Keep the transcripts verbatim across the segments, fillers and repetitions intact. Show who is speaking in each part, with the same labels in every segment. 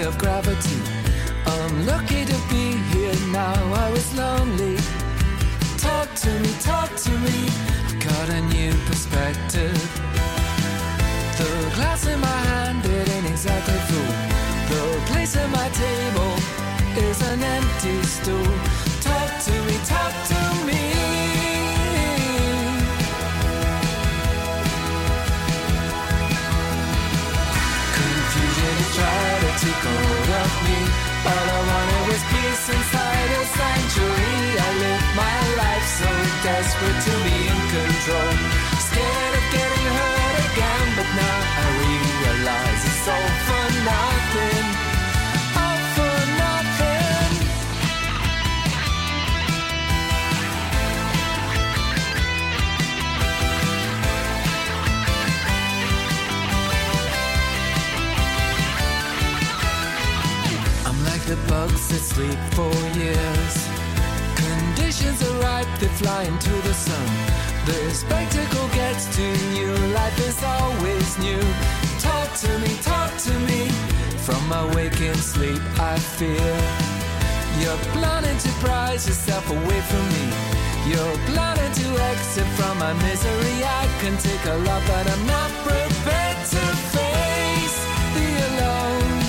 Speaker 1: of gravity. I'm lucky to be here now. I was lonely. Talk to me, talk to me. I've got a new perspective. The glass in my hand, it ain't exactly full. The place at my table is an empty stool. Talk to me, talk to me. Confusion is trying to take hold of me. All I wanted was peace inside a sanctuary. I lived my life so desperate to be in control. Scared of getting hurt again, but now I realize it's all for nothing. All for nothing. I'm like the bugs that sleep for years. Conditions are ripe, they fly into the sun. The spectacle gets too new, life is always new. Talk to me, talk to me. From my waking sleep I fear you're planning to prize yourself away from me. You're planning to exit from my misery. I can take a lot, but I'm not prepared to face the alone.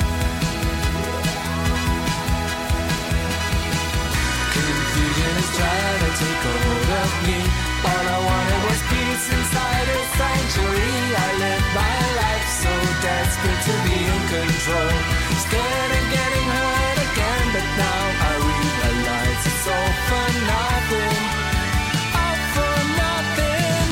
Speaker 1: Confusion is trying to take a hold of me. All I wanted was peace inside a sanctuary. I lived my life so desperate to be in control. Scared of getting hurt again, but now I realize it's all for nothing. All for nothing.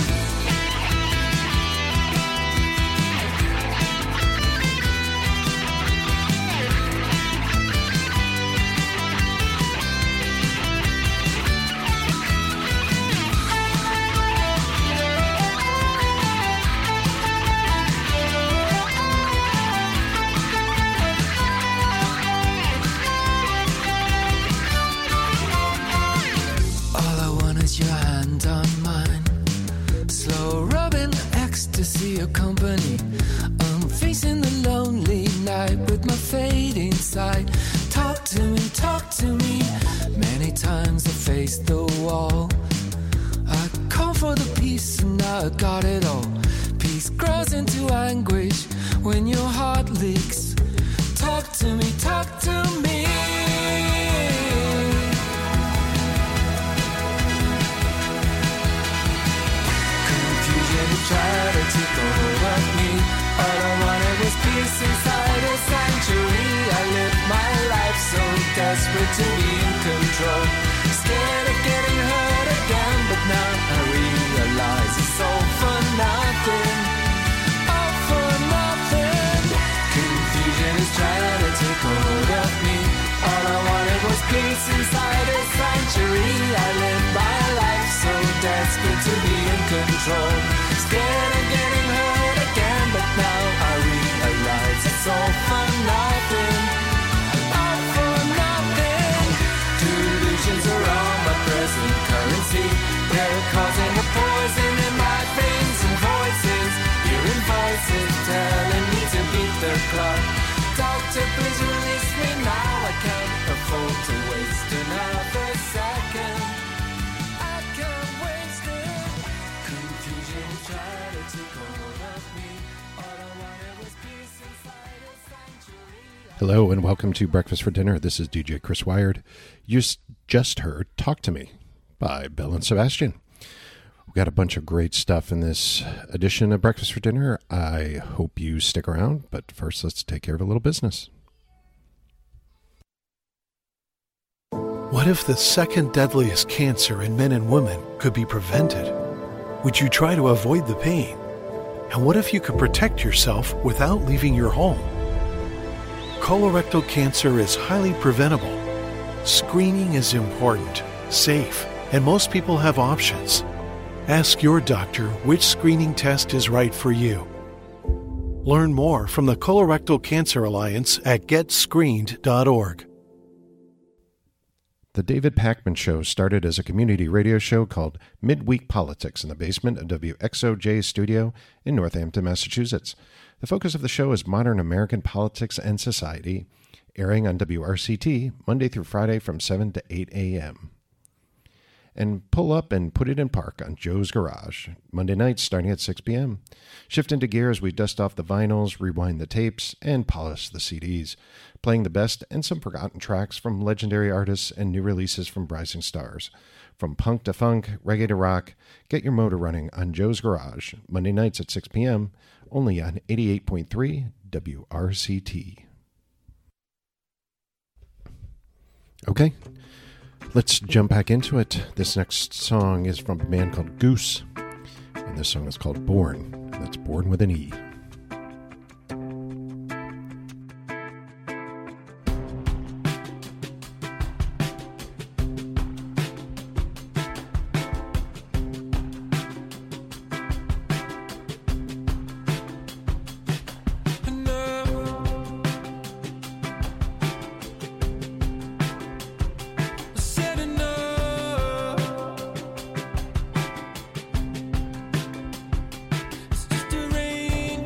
Speaker 1: Your hand on mine, slow rubbing ecstasy of company. I'm facing the lonely night with my fading sight. Talk to me, talk to me. Many times I faced the wall. I called for the peace and now I got it all. Peace grows into anguish when your heart leaks. Talk to me, talk to me. Try to take a hold of me. All I wanted was peace inside a sanctuary. I lived my life so desperate to be in control. Scared of getting hurt again, but now I realize it's all for nothing. All for nothing. Confusion is trying to take a hold of me. All I wanted was peace inside a sanctuary. I lived my life so desperate to be in control. Scared of getting hurt again, but now I realize it's all for nothing. All for nothing. Delusions are all my present currency. They're causing a poison in my veins and voices. Hearing voices telling me to beat the clock. Doctor, please release me now. I can't afford to waste another second. I can't waste it. Confusion tried to take hold of me. All I wanted was peace inside a sanctuary.
Speaker 2: Hello and welcome to Breakfast for Dinner. This is D J Chris Wired. You just heard Talk to Me by Belle and Sebastian. We've got a bunch of great stuff in this edition of Breakfast for Dinner. I hope you stick around, but first let's take care of a little business.
Speaker 3: What if the second deadliest cancer in men and women could be prevented? Would you try to avoid the pain? And what if you could protect yourself without leaving your home? Colorectal cancer is highly preventable. Screening is important, safe, and most people have options. Ask your doctor which screening test is right for you. Learn more from the Colorectal Cancer Alliance at get screened dot org.
Speaker 2: The David Pakman Show started as a community radio show called Midweek Politics in the basement of W X O J's studio in Northampton, Massachusetts. The focus of the show is modern American politics and society, airing on W R C T Monday through Friday from seven to eight a.m. And pull up and put it in park on Joe's Garage, Monday nights starting at six p.m. Shift into gear as we dust off the vinyls, rewind the tapes, and polish the C Ds, playing the best and some forgotten tracks from legendary artists and new releases from rising stars. From punk to funk, reggae to rock, get your motor running on Joe's Garage, Monday nights at six p.m., only on eighty-eight point three W R C T. Okay. Let's jump back into it. This next song is from a band called Goose, and this song is called Born. That's Born with an E.
Speaker 1: It's just a rain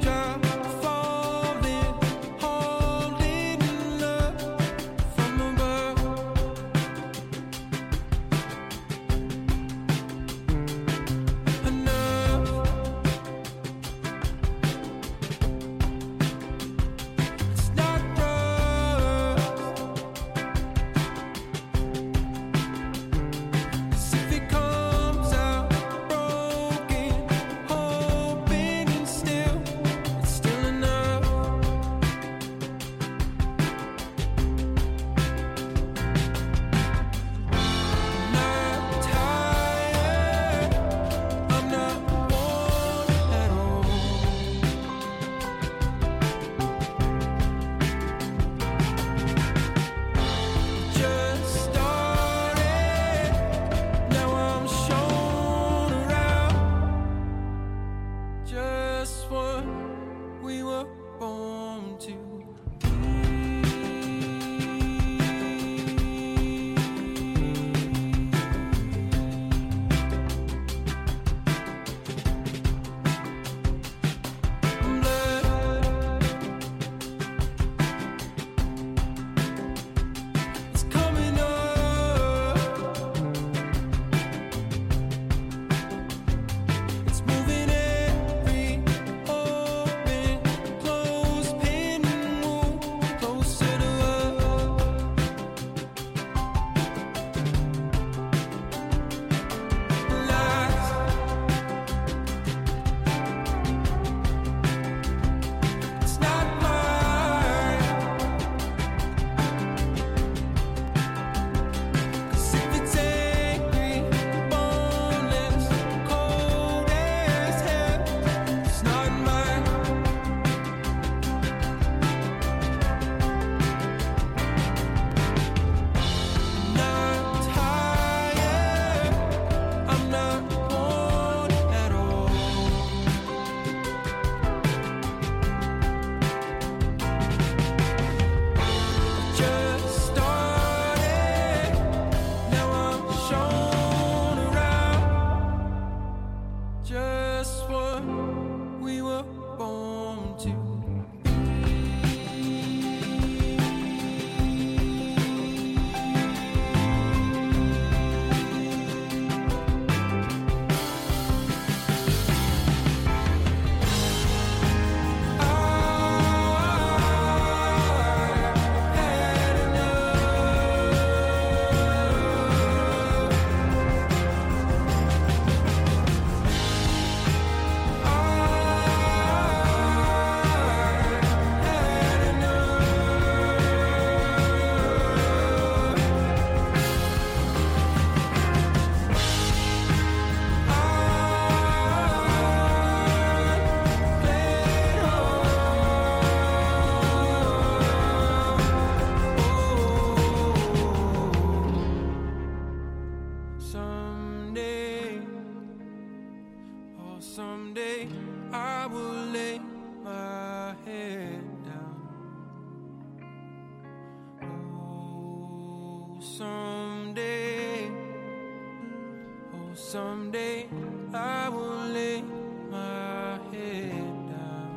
Speaker 1: someday I will lay my head down.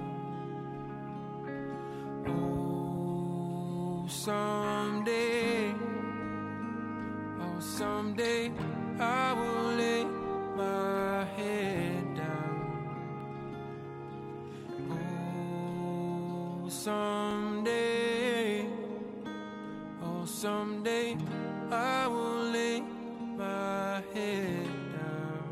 Speaker 1: Oh, someday, oh, someday I will lay my head down. Oh, someday, oh, someday I will lay my head down.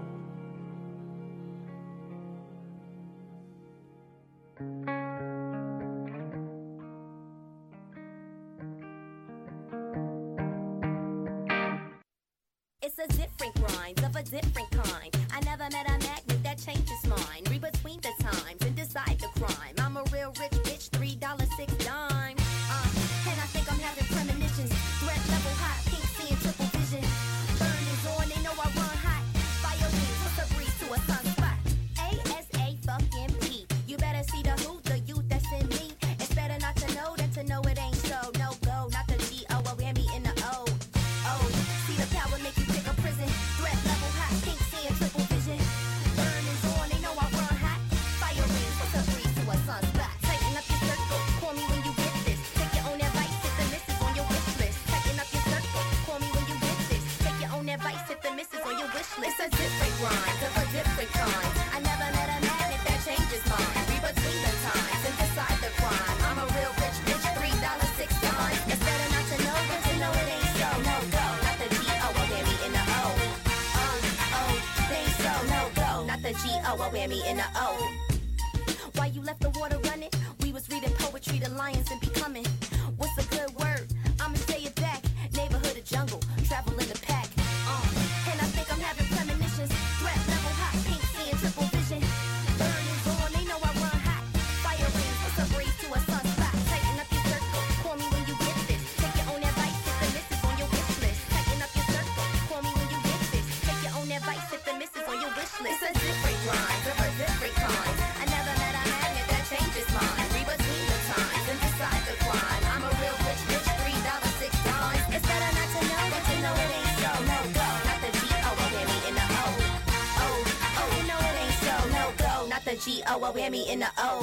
Speaker 4: It's a different grind of a different kind. I never met a magnet that changes mind. Read between the times and decide the crime. I'm a real rich bitch, three dollars, six dimes. Uh, and I think I'm having premonitions. Threat level hot, pink seeing triple vision. Burn is on, they know I run hot. Fire wings, what's a breeze to a sunspot? A S A fucking P. You better see the who, the youth that's in me. It's better not to know than to know it ain't so. No go, not the G O, a whammy in the O. Oh, see the power make you pick a prison. Threat level hot, pink seeing triple vision. Burn is on, they know I run hot. Fire wings, what's a breeze to a sunspot? Tighten up your circle, call me when you get this. Take your own advice if the missus on your wish list. Tighten up your circle, call me when you get this. Take your own advice if the missus on your wish list. It's a different grind of a different kind. I never met a magnet that changes mind. Read between the times and decide the crime. I'm a real rich bitch, three dollars, six dimes. It's better not to know than to know it ain't so. No go, not the G O, a whammy in the O. Uh, oh, they ain't so. No go, not the G O, a whammy in the O. Why you left the water running? We was reading poetry, the lions and becoming. What's a good word? I'ma say it back. Neighborhood or jungle, travel in the pack. Uh, and I think I'm having premonitions. Threat level hot, pink seeing triple vision. Burn is on, they know I run hot. Fire rings, what's a breeze to a sunspot? Tighten up your circle, call me when you get this. Take your own advice if the missus on your wish list. Tighten up your circle, call me when you get this. Take your own advice if the missus on your wish list. It's a different grind of a different kind. I never met a magnet that changes mind. Read between the times and decide the crime. I'm a real rich bitch, three dollars, six dimes. It's better not to know than to know it ain't so. No go, not the G O, a whammy in the O. Oh, oh, you know it ain't so. No go, not the G O, a whammy in the O.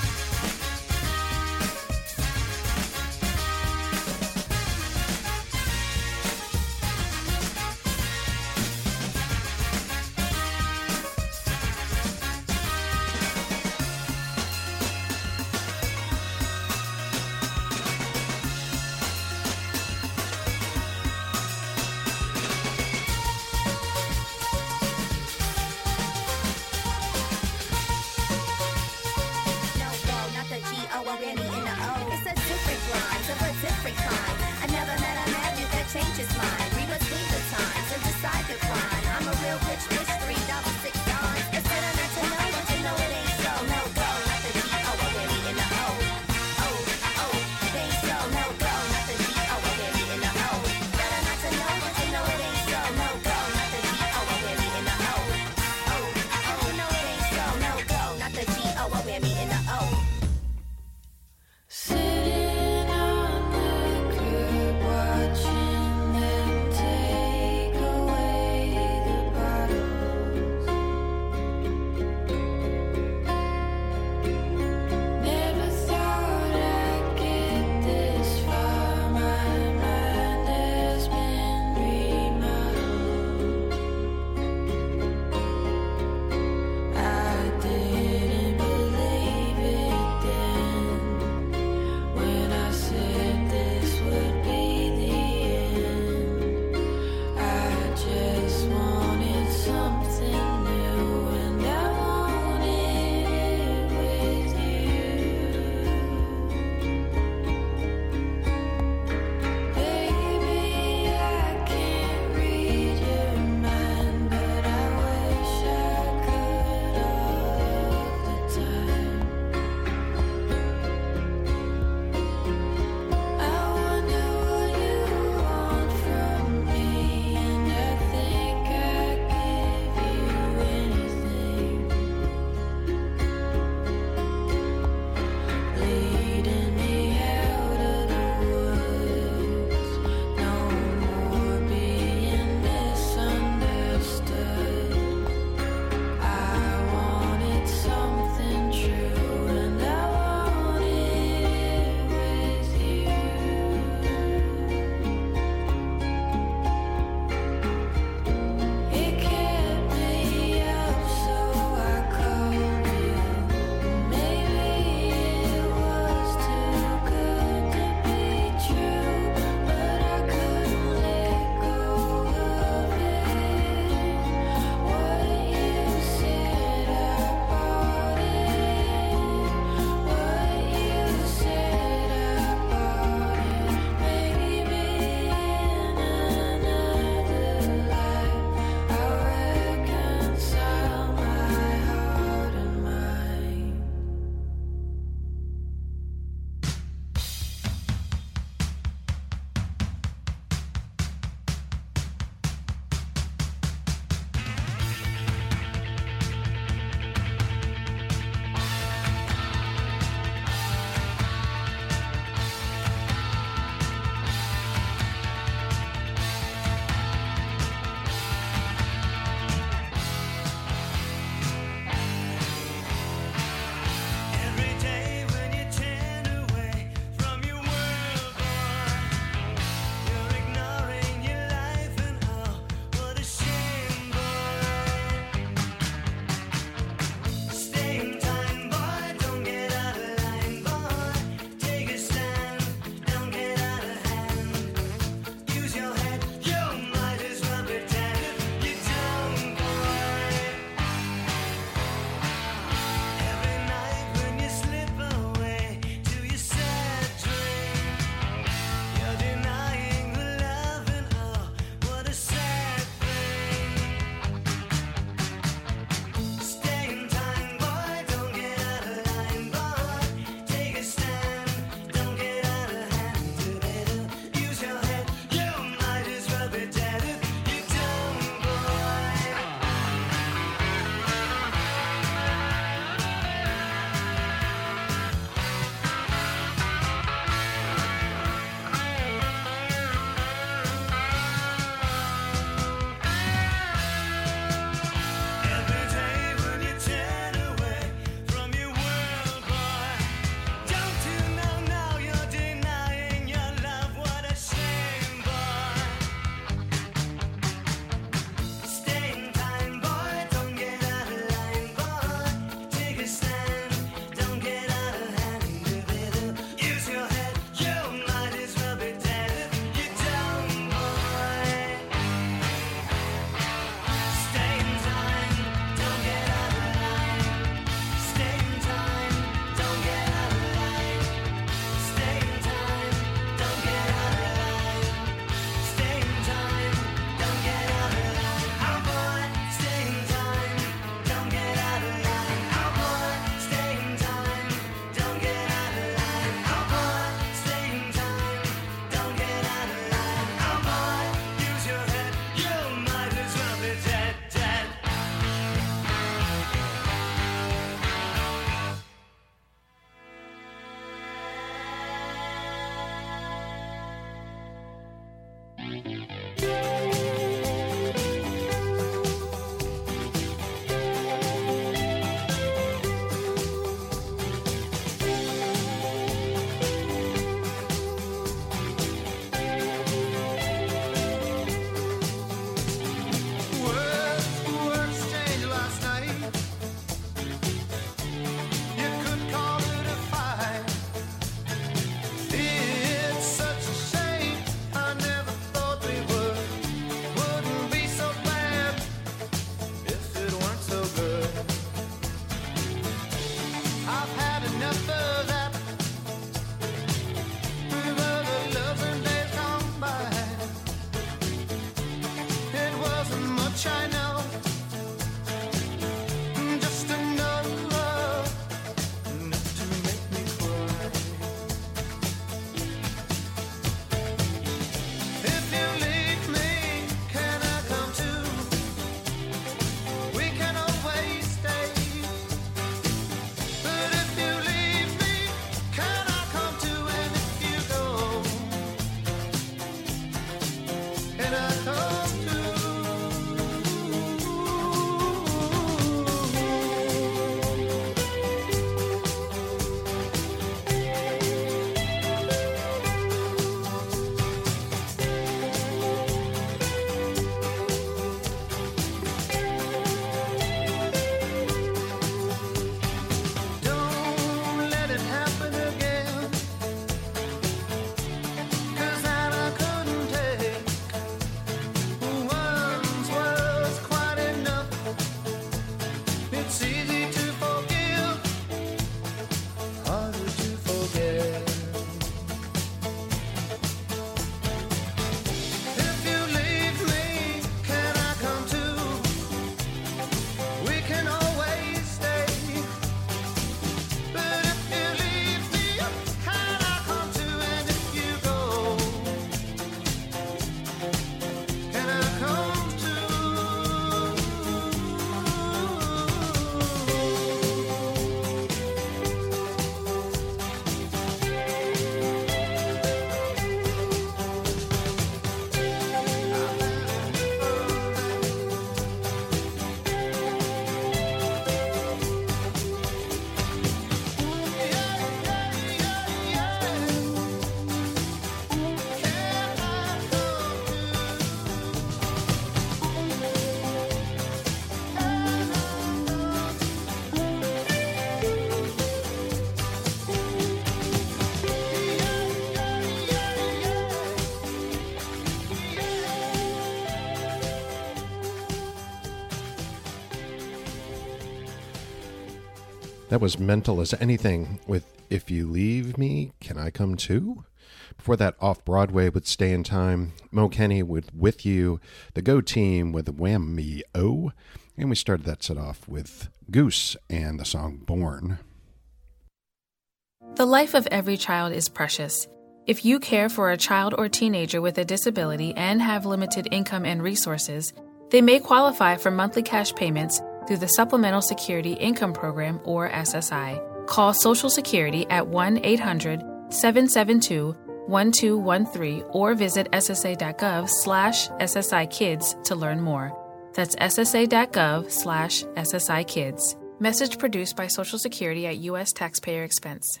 Speaker 2: That was Mental as Anything with If You Leave Me, Can I Come Too? Before that, Off-Broadway with Stay in Time, Mo Kenny with With You, The Go Team with Whammy-O, and we started that set off with Goose and the song Born.
Speaker 5: The life of every child is precious. If you care for a child or teenager with a disability and have limited income and resources, they may qualify for monthly cash payments through the Supplemental Security Income Program, or S S I. Call Social Security at one eight hundred seven seven two one two one three or visit ssa.gov slash SSI Kids to learn more. That's ssa.gov slash SSI Kids. Message produced by Social Security at U S taxpayer expense.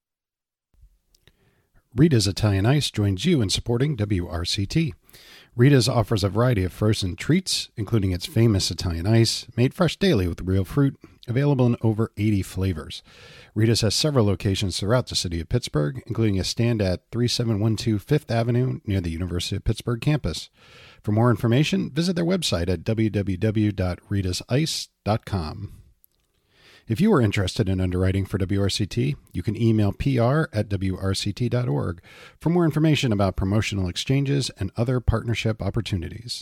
Speaker 6: Rita's Italian Ice joins you in supporting W R C T. Rita's offers a variety of frozen treats, including its famous Italian Ice, made fresh daily with real fruit, available in over eighty flavors. Rita's has several locations throughout the city of Pittsburgh, including a stand at thirty-seven twelve Fifth Avenue near the University of Pittsburgh campus. For more information, visit their website at w w w dot ritas ice dot com. If you are interested in underwriting for W R C T, you can email p r at w r c t dot org for more information about promotional exchanges and other partnership opportunities.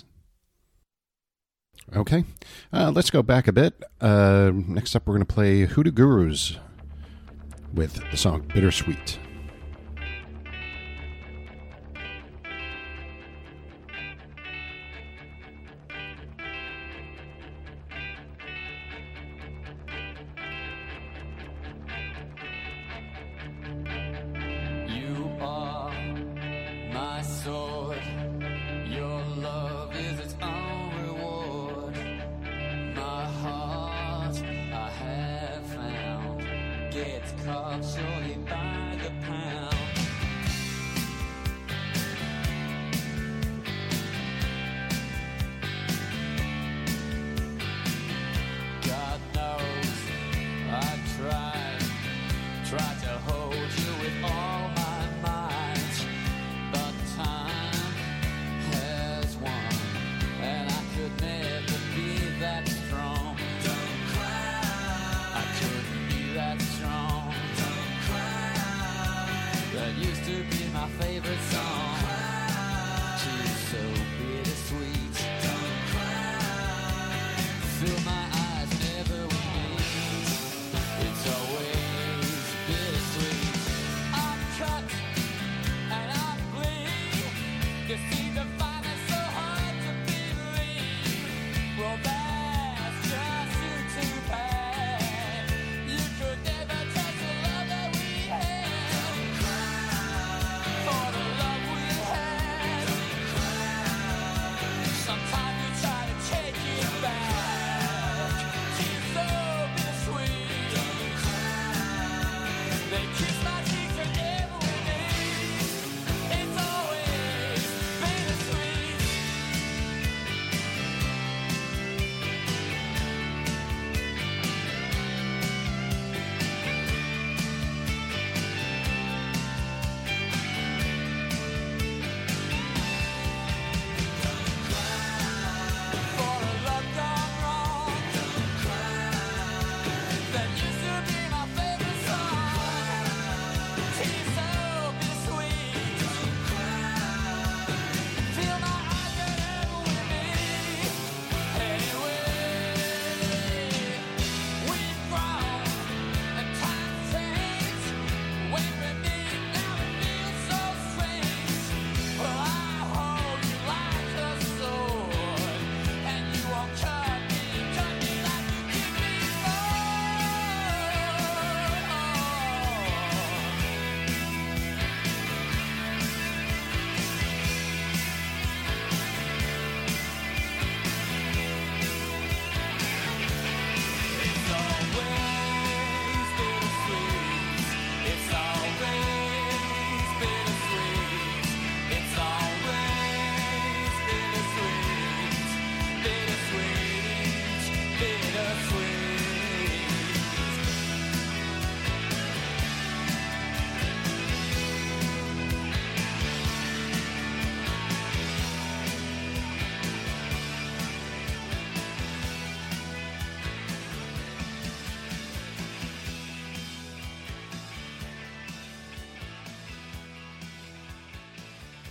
Speaker 2: Okay, uh, let's go back a bit. Uh, next up, we're going to play Hoodoo Gurus with the song Bittersweet.
Speaker 1: For the love we had.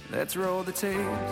Speaker 7: Let's roll the tapes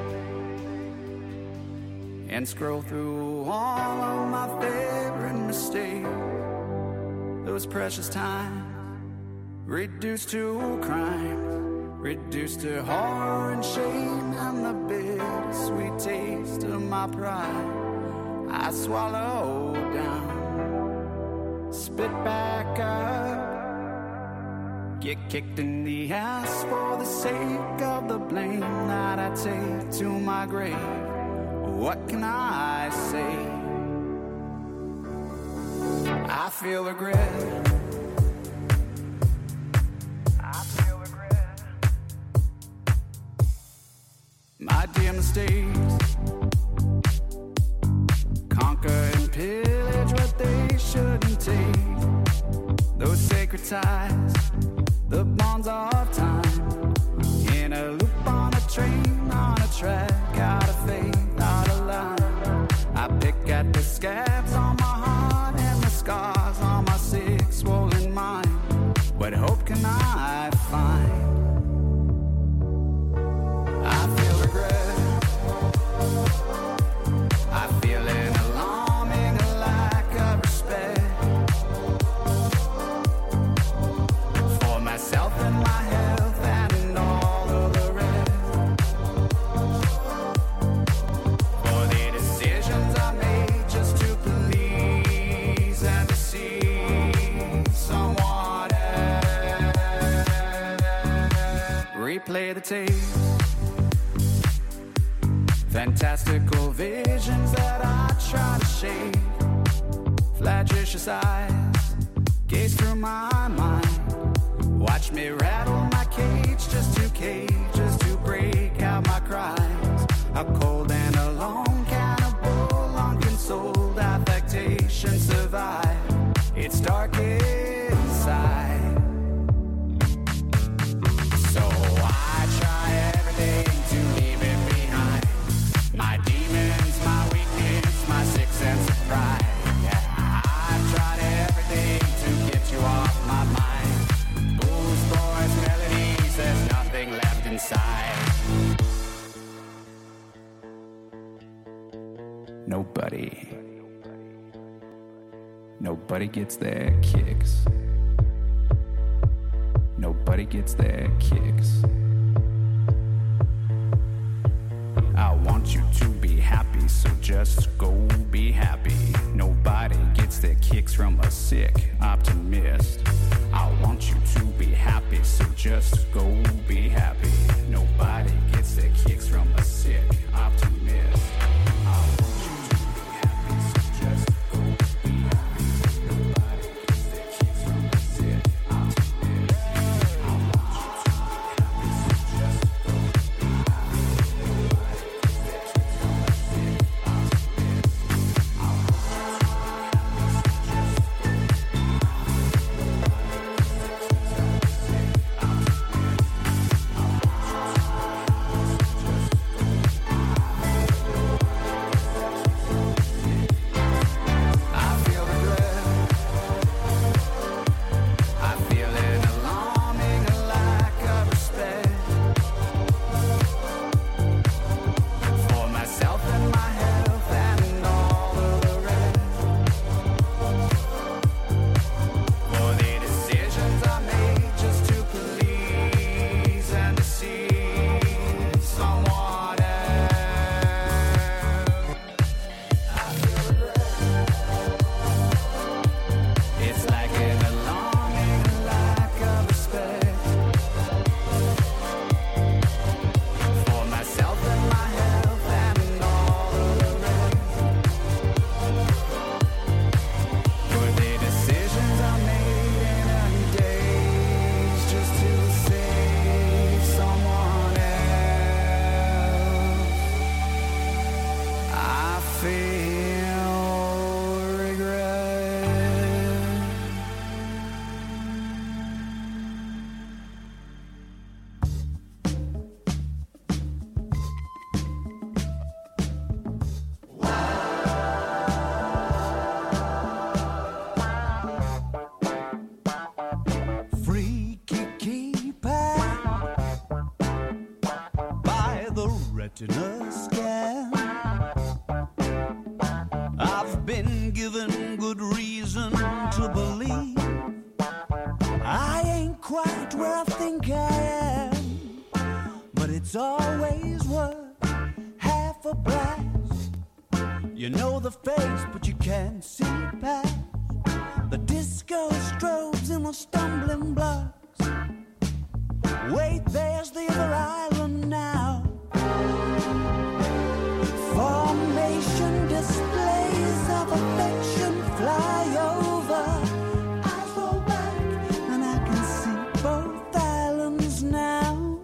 Speaker 7: and scroll through all of my favorite mistakes. Those precious times reduced to crime, reduced to horror and shame, and the bittersweet taste of my pride I swallow down, spit back up, get kicked in the ass for the sake of the blame that I take to my grave. What can I say? I feel regret. I feel regret. My dear mistakes conquer and pillage what they shouldn't take. Those sacred ties, the bonds of time, in a loop on a train, on a track, out of faith, out of line. I pick at the scabs on my heart and the scars on my sick, swollen mind. What hope can I find? I feel regret. I feel an alarming lack of respect for myself and my health and all of the rest, for the decisions I made just to please and deceive someone else. Replay the tapes, fantastical visions that I try to shake, flagitious eyes gaze through my mind, watch me rattle my cage just to cage, just to break out my cries. A cold and alone cannibal, unconsoled affectation survive. It's dark inside, so I try everything to leave it behind. My demons, my weakness, my sick sense of pride. Yeah, I've tried everything to get you off my mind. Booze, boys, melodies, there's nothing left inside. Nobody, nobody gets their kicks. Nobody gets their kicks. I want you to be happy, so just go be happy. Nobody gets their kicks from a sick optimist. I want you to be happy, so just go be happy. Nobody gets their kicks from a sick optimist. I want you to be happy, so just go be happy. Nobody gets their kicks from a sick optimist. I want you to be happy, so just go be happy. Nobody gets their kicks from a sick optimist. I want you to be happy, so just go be happy. Nobody gets their kicks from a sick optimist.
Speaker 8: damn good reason to believe I ain't quite where I think I am, but it's always worth half a blast. You know the face, but you can't see past the disco strobes and the stumbling blocks. Wait, there's the other island now. Formation displays of affection fly over. I fall back and I can see both islands now.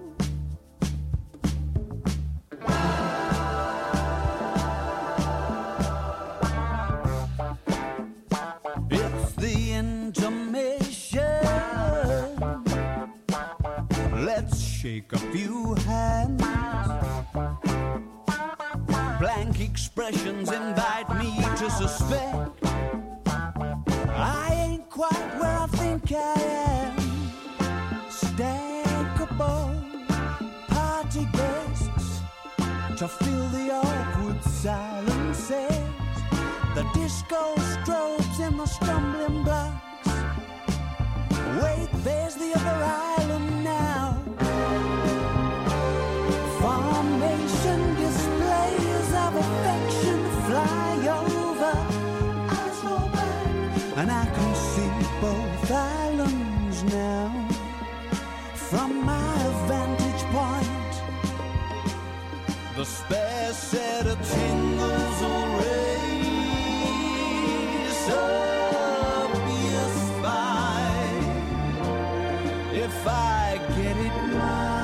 Speaker 8: It's the intermission. Let's shake a few hands. Blank expressions invite me to suspect I ain't quite where I think I am. Stackable party guests to fill the awkward silences. The disco strobes and the stumbling blocks. Wait, there's the other island now. Formation displays of affection fly over. I slow back and I can see both islands now. From my vantage point, the spare set of tingles will raise up your spine if I get it right.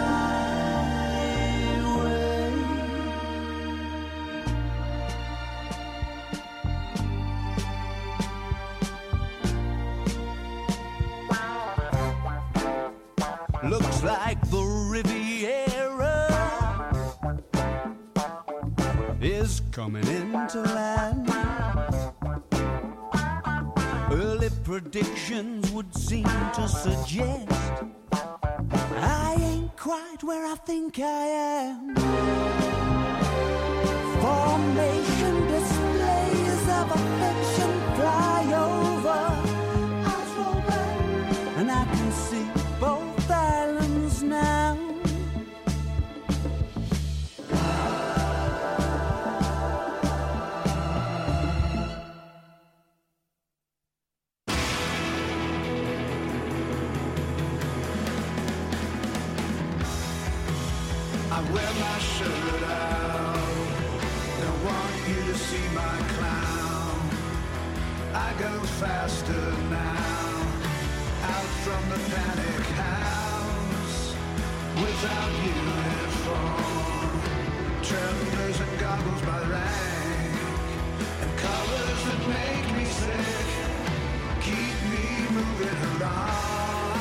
Speaker 8: Looks like the Riviera is coming into land. Early predictions would seem to suggest I ain't quite where I think I am. Formation displays of affection fly over. I slow back and I can see both islands now.
Speaker 9: I wear my shirt out, don't want you to see my clown. I go faster now, out from the panic house, without uniform, tremblers and goggles by rank, and colors that make me sick, keep me moving along.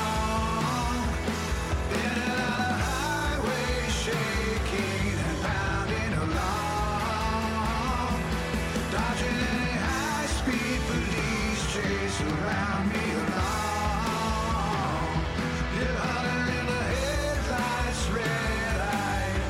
Speaker 9: In and out of highway, shaking and pounding along, dodging any high-speed police chase around me along. You're hotter in the headlights, red eye.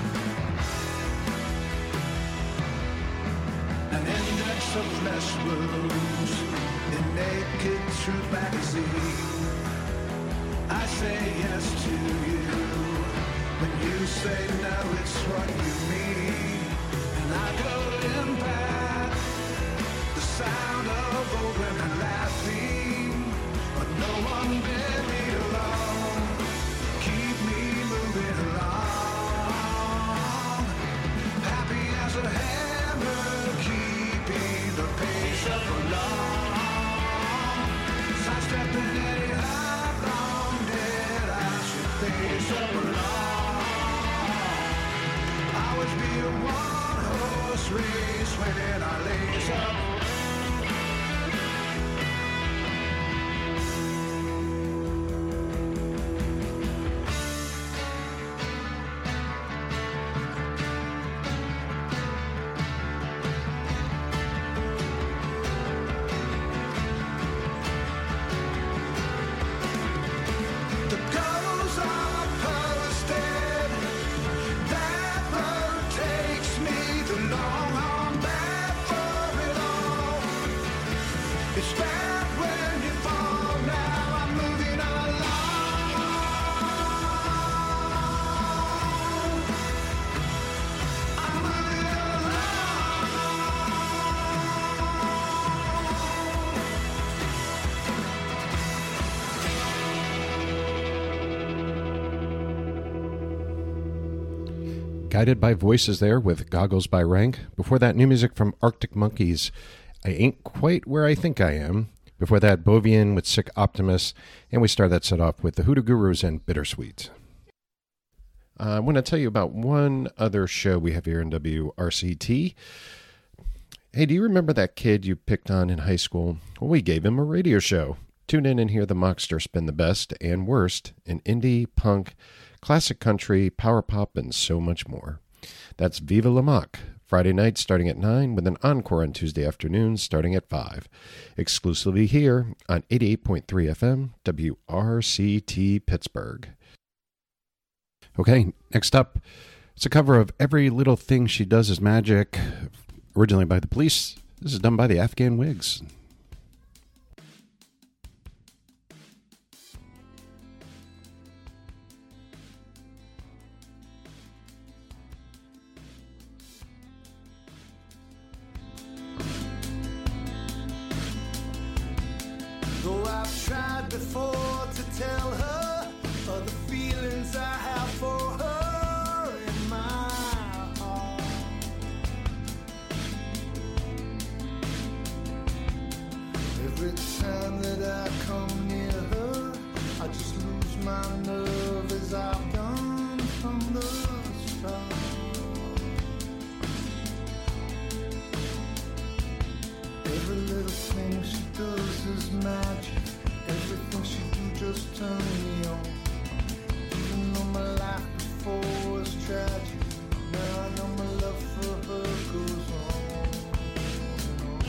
Speaker 9: An index of flesh wounds in Naked Truth magazine. I say yes to you when you say no, it's what you mean. And I go limp back, the sound of old women laughing, but no one buried alone. Keep me moving along, happy as a hammer, keeping the pace up along. Sidestepping any high long dead, I should pace up along. Always be a one horse race when I lace up. It's bad when you fall. Now I'm moving along. I'm moving
Speaker 2: Guided by Voices there with Goggles by Rank. Before that, new music from Arctic Monkeys, I Ain't Quite Where I Think I Am. Before that, Bovian with Sick Optimus. And we start that set off with the Hoodoo Gurus and Bittersweet. Uh, I want to tell you about one other show we have here in W R C T. Hey, do you remember that kid you picked on in high school? Well, we gave him a radio show. Tune in and hear the Mockster spin the best and worst in indie, punk, classic country, power pop, and so much more. That's Viva La Mock, Friday night starting at nine, with an encore on Tuesday afternoons starting at five. Exclusively here on eighty-eight point three F M, W R C T Pittsburgh. Okay, next up, it's a cover of Every Little Thing She Does Is Magic, originally by The Police. This is done by the Afghan Wigs.
Speaker 9: Though I've tried before to tell her of the feelings I have for her in my heart. Every time that I come near her, I just lose my nerve as I've done from the start. Every little thing she does is magic. Everything she do just turn me on. Even though my life before was tragic, now I know my love for her goes on and on.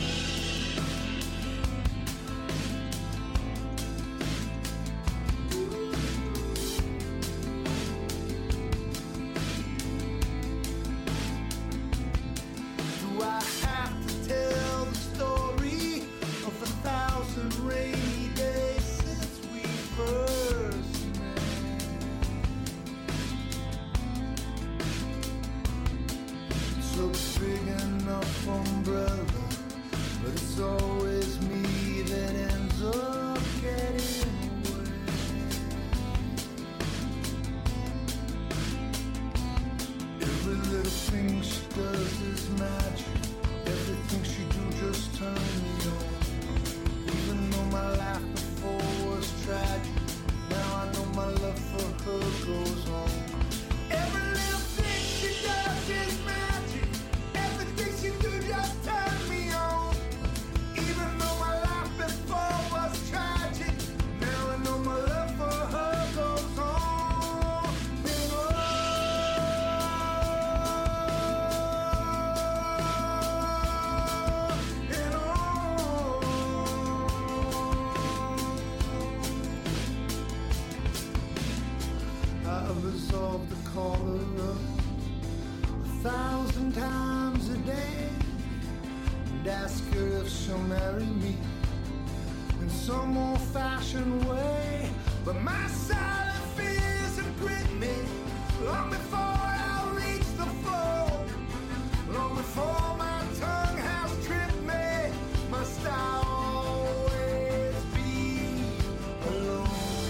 Speaker 9: Do I have to tell the story of a thousand rainy days since we first met? It's a big enough umbrella, but it's always me that ends up getting wet. Every little thing she does is magic. Everything she do just turn me on. Even though my life before was tragic, now I know my love for her goes on. Every little thing she does is magic. Everything she do just turn me on. Even though my life before was tragic, now I know my love for her goes on and on. And on. I've resolved to call her up a thousand times a day and ask her if she'll marry me in some old-fashioned way. But my silent fears have gripped me long before I reach the floor, long before my tongue has tripped me. Must I always be alone?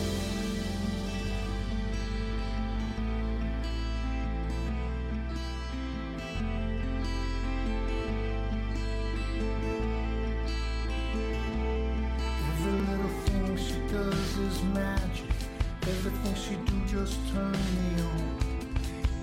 Speaker 9: Every little thing she does is magic. Everything she do just turn me on.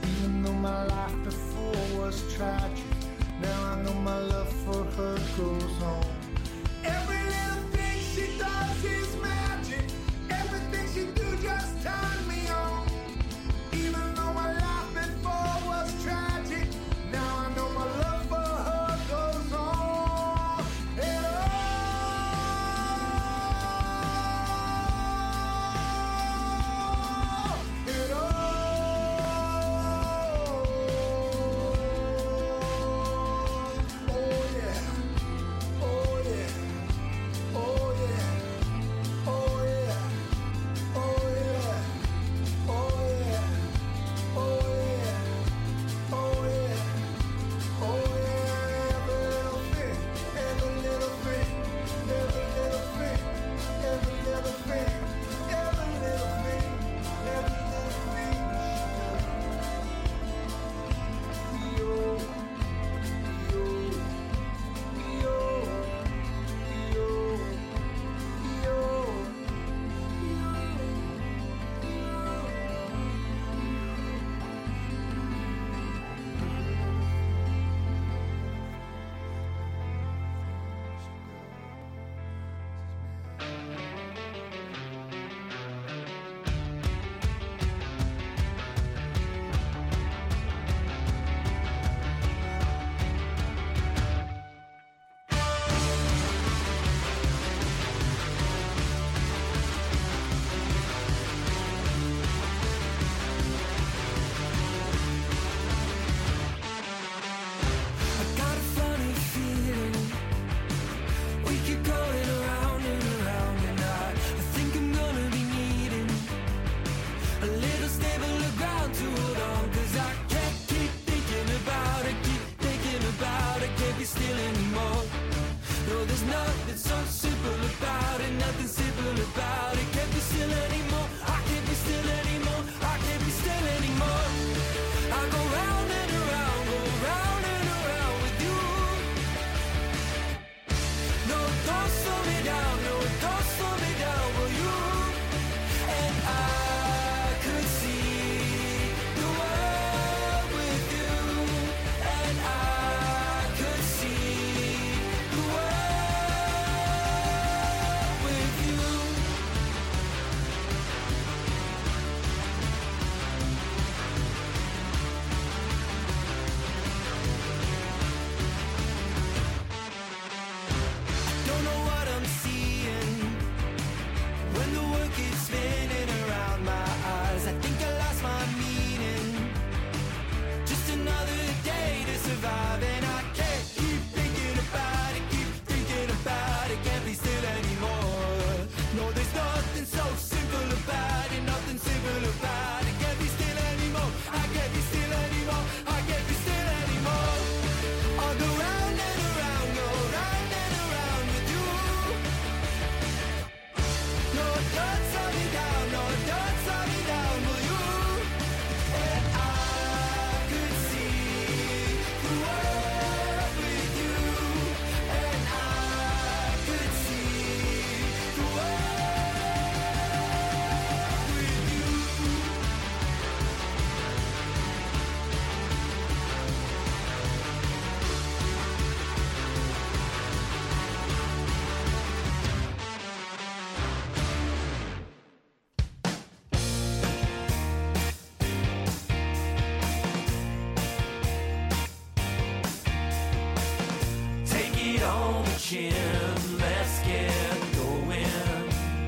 Speaker 1: chin, let's get going.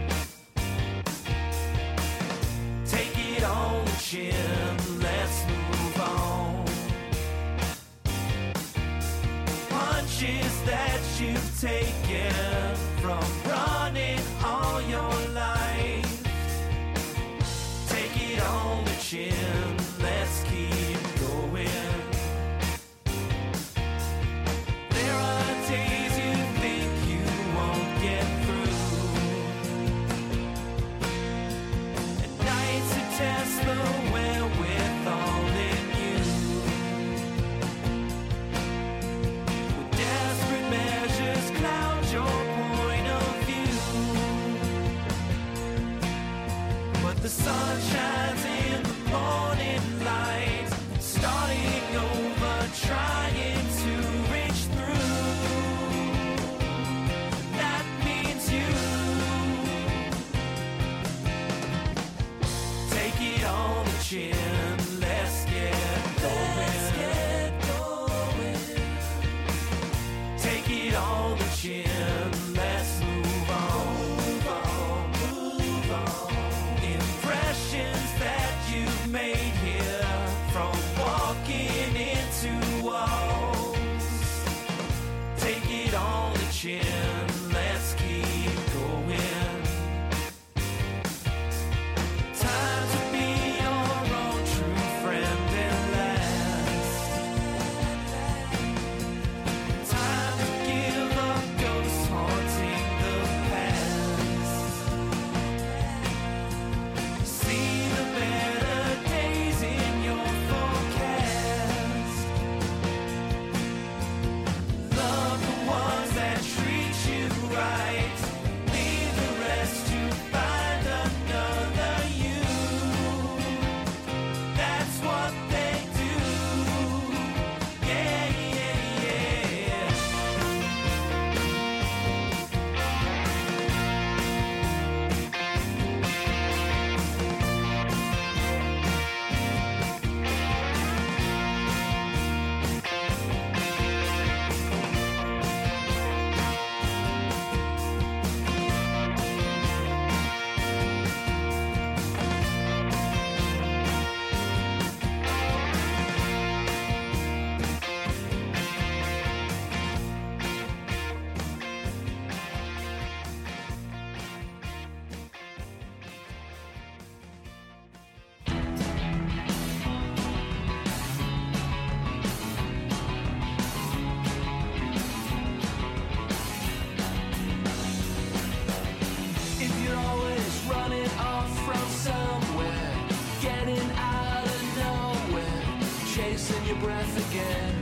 Speaker 1: Take it on the chin, let's move on. Punches that you've taken from running all your life. Take it on the chin, let's keep going. There are days you think you won't get through, and nights to test the wherewithal in you. With desperate measures cloud your point of view, but the sun shines in the morning light, starting over, trying to reach through. That means you. Take it on the chin, let's get going. Let's get going. Take it on the chin, let's move on. Move on, move on. Impressions that you've made here from walking into walls. Take it on the chin, let's keep going. Time to be your own true friend and last. Time to give up ghosts haunting the past. See the better days in your forecast. Love the ones that treat you right. Leave the rest to find another you. That's what they do. Yeah, yeah, yeah. If you're always running off from somewhere, getting out of nowhere, chasing your breath again.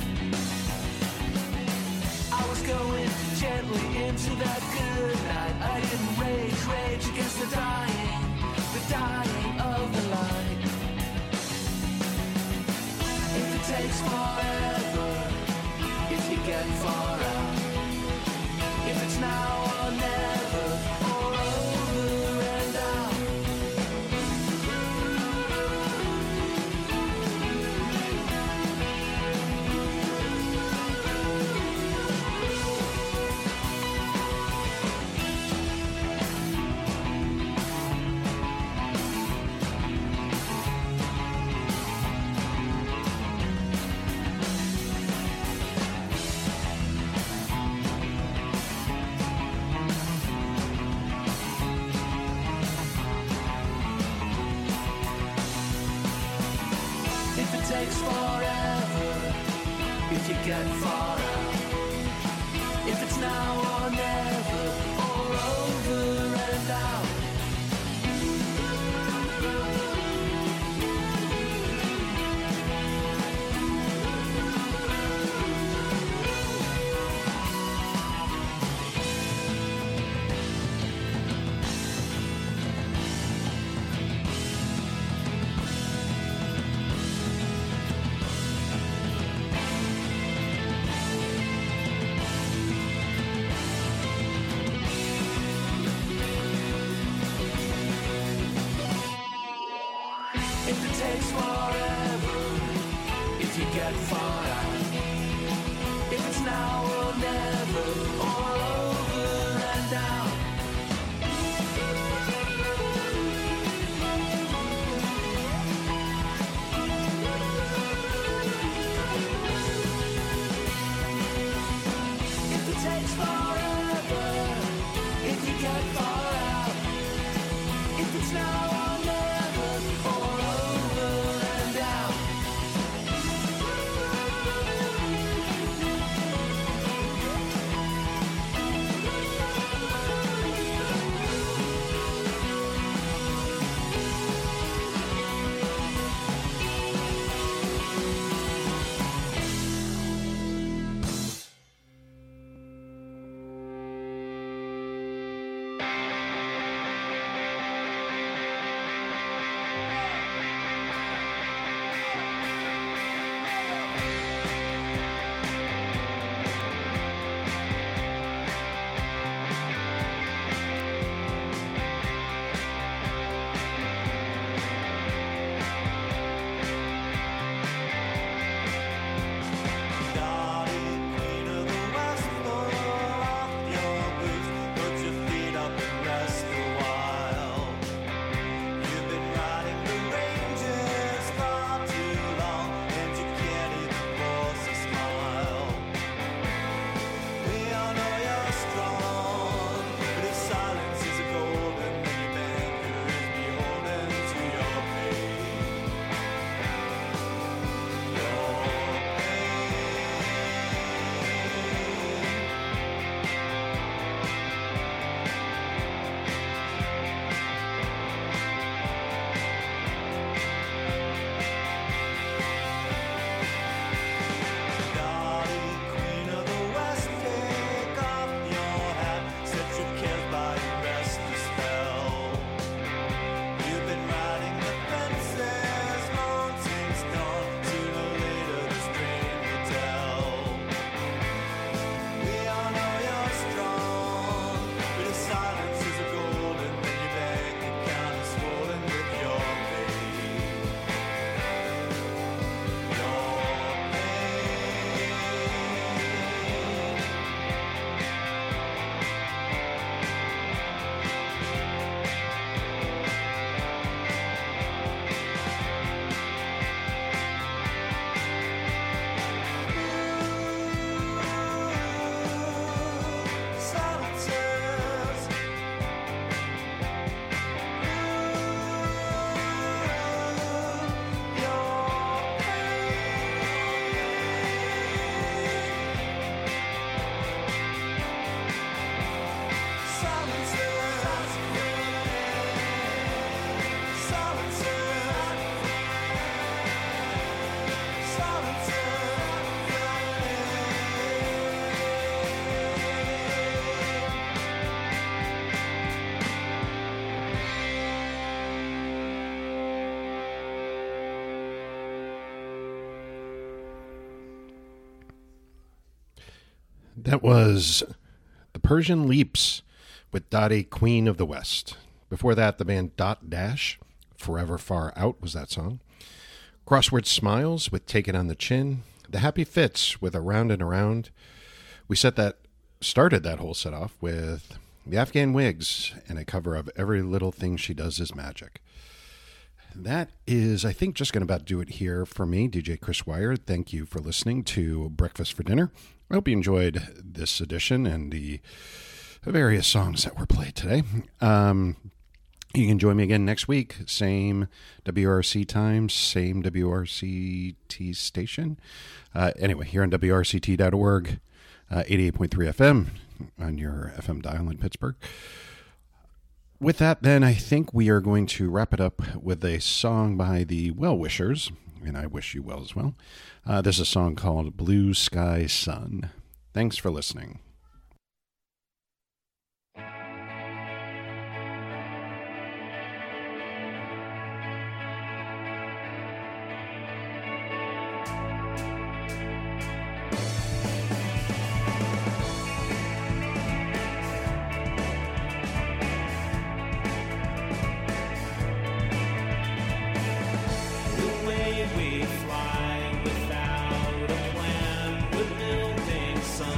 Speaker 1: I was going gently into that good night. I didn't rage, rage against the dying, the dying of the light. If it takes forever, if you get far out, if it's now or never, or over and out. If it takes forever, if you get far out, if it's now or never, or over and out. get far out. If it's now or never, or over and out. If it takes forever, if you get far out, if it's now or never, or over and out.
Speaker 2: That was the Persian Leaps with Dottie, Queen of the West. Before that, the band Dot Dash, Forever Far Out was that song. Crossword Smiles with Take It on the Chin. The Happy Fits with Around and Around. We set that, started that whole set off with the Afghan Wigs and a cover of Every Little Thing She Does Is Magic. That is, I think, just going to about do it here for me, D J Chris Wired. Thank you for listening to Breakfast for Dinner. I hope you enjoyed this edition and the various songs that were played today. Um, you can join me again next week. Same W R C time, same W R C T station. Uh, anyway, here on W R C T dot org, uh, eighty-eight point three F M on your F M dial in Pittsburgh. With that, then, I think we are going to wrap it up with a song by the Well Wishers, and I wish you well as well. Uh, this is a song called Blue Sky Sun. Thanks for listening.
Speaker 10: We fly without a plan, with building sun.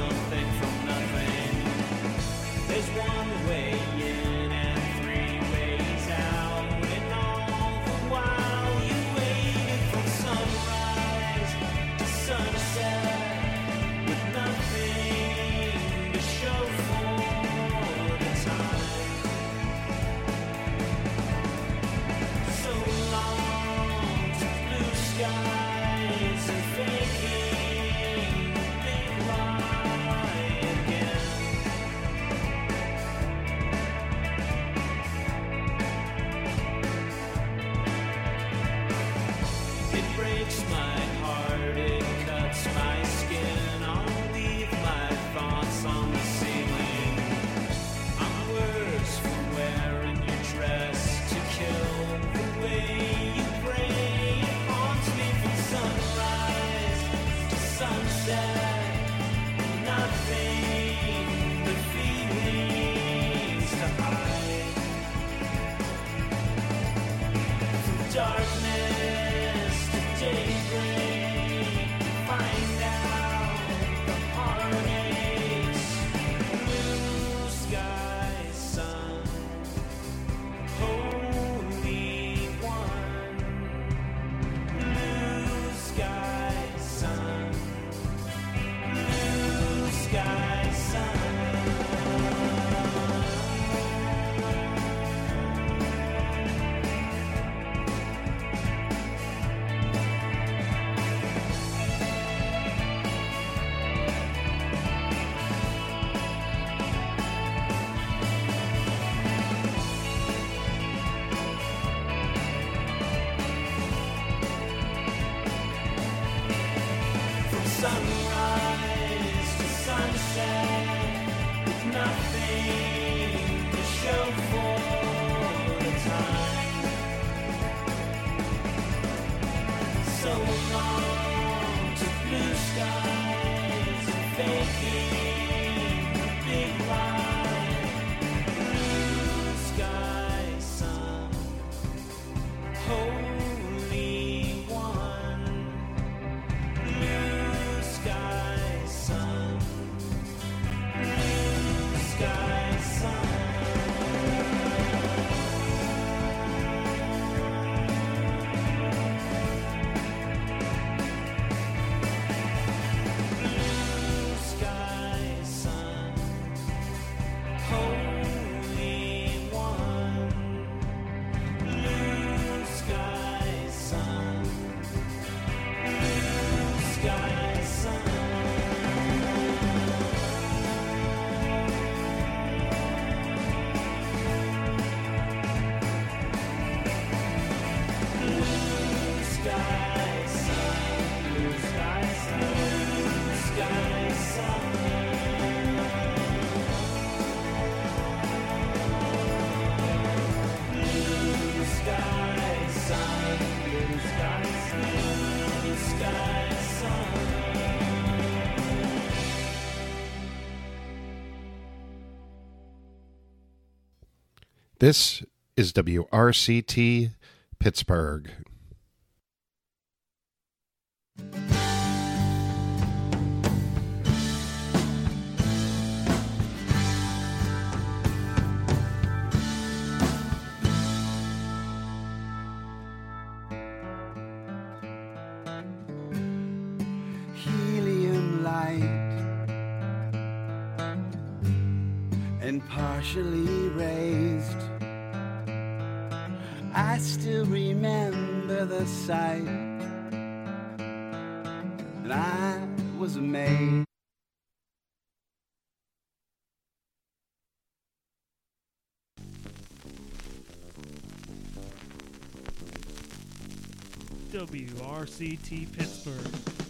Speaker 2: This is W R C T Pittsburgh.
Speaker 8: Helium light and partially raised, I still remember the sight, and I was amazed.
Speaker 10: W R C T Pittsburgh.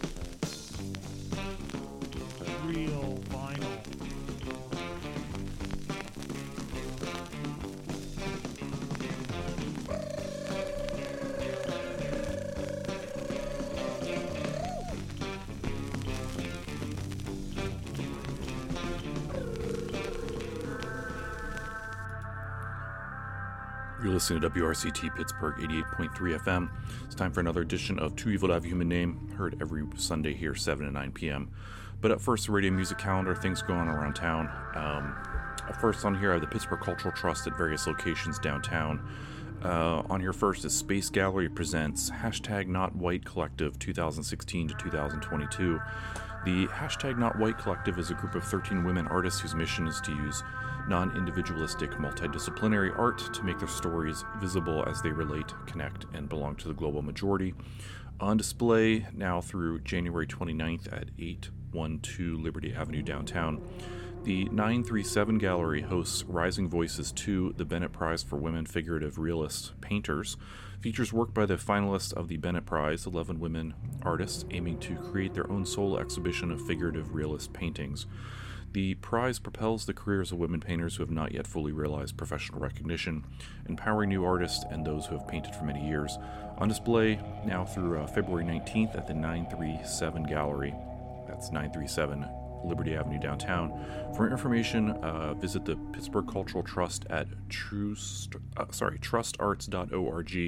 Speaker 10: Real vinyl.
Speaker 11: You're listening to W R C T Pittsburgh eighty-eight point three F M. It's time for another edition of Too Evil to Have a Human Name, heard every Sunday here, seven to nine p.m. But up first, the radio music calendar, things going on around town. Um, first on here, I have the Pittsburgh Cultural Trust at various locations downtown. Uh, on here first is Space Gallery presents Hashtag Not White Collective twenty sixteen to twenty twenty-two. The Hashtag Not White Collective is a group of thirteen women artists whose mission is to use non-individualistic, multidisciplinary art to make their stories visible as they relate, connect, and belong to the global majority. On display now through January twenty-ninth at eight twelve Liberty Avenue downtown. The nine thirty-seven Gallery hosts Rising Voices two, the Bennett Prize for Women Figurative Realist Painters. Features work by the finalists of the Bennett Prize, eleven women artists aiming to create their own solo exhibition of figurative realist paintings. The prize propels the careers of women painters who have not yet fully realized professional recognition, empowering new artists and those who have painted for many years. On display now through uh, February nineteenth at the nine thirty-seven Gallery. That's nine thirty-seven Liberty Avenue downtown. For information, uh, visit the Pittsburgh Cultural Trust at trust, uh, sorry, trust arts dot org.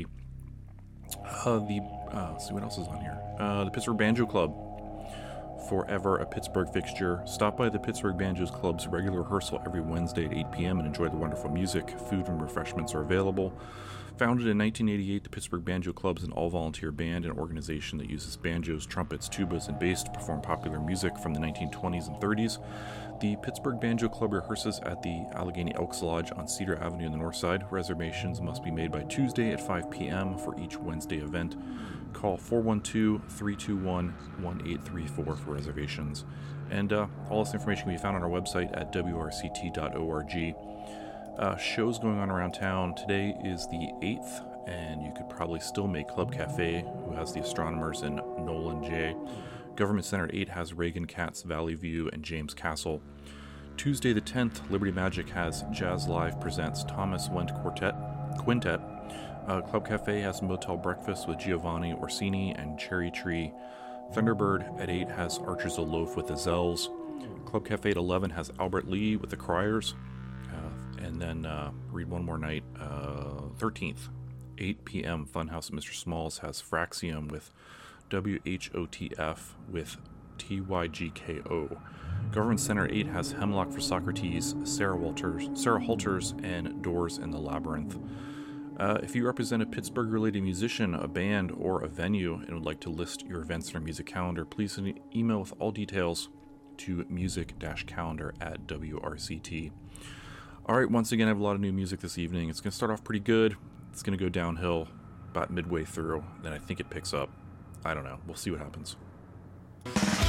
Speaker 11: Uh, the uh, let's see what else is on here. Uh, the Pittsburgh Banjo Club, forever a Pittsburgh fixture. Stop by the Pittsburgh Banjos Club's regular rehearsal every Wednesday at eight p.m. and enjoy the wonderful music. Food and refreshments are available. Founded in nineteen eighty-eight, the Pittsburgh Banjo Club is an all-volunteer band and organization that uses banjos, trumpets, tubas, and bass to perform popular music from the nineteen twenties and thirties. The Pittsburgh Banjo Club rehearses at the Allegheny Elks Lodge on Cedar Avenue on the north side. Reservations must be made by Tuesday at five p.m. for each Wednesday event. Call four one two, three two one, one eight three four for reservations. And uh, all this information can be found on our website at w r c t dot org. Uh, shows going on around town. Today is the eighth, and you could probably still make Club Cafe, who has the Astronomers and Nolan J. Government Center at eight has Reagan Katz, Valley View, and James Castle. Tuesday the tenth, Liberty Magic has Jazz Live presents Thomas Wendt Quartet, Quintet. Uh, Club Cafe has Motel Breakfast with Giovanni Orsini and Cherry Tree. Thunderbird at eight has Archers of Loaf with the Zells. Club Cafe at eleven has Albert Lee with the Criers. And then uh, read one more night, uh, thirteenth, eight p.m. Funhouse at Mister Smalls has Fraxium with W H O T F with T Y G K O. Government Center eight has Hemlock for Socrates, Sarah Walters, Sarah Halters, and Doors in the Labyrinth. Uh, if you represent a Pittsburgh-related musician, a band, or a venue and would like to list your events in our music calendar, please send an email with all details to music-calendar at W R C T. Alright, once again, I have a lot of new music this evening. It's going to start off pretty good. It's going to go downhill about midway through. Then I think it picks up. I don't know. We'll see what happens.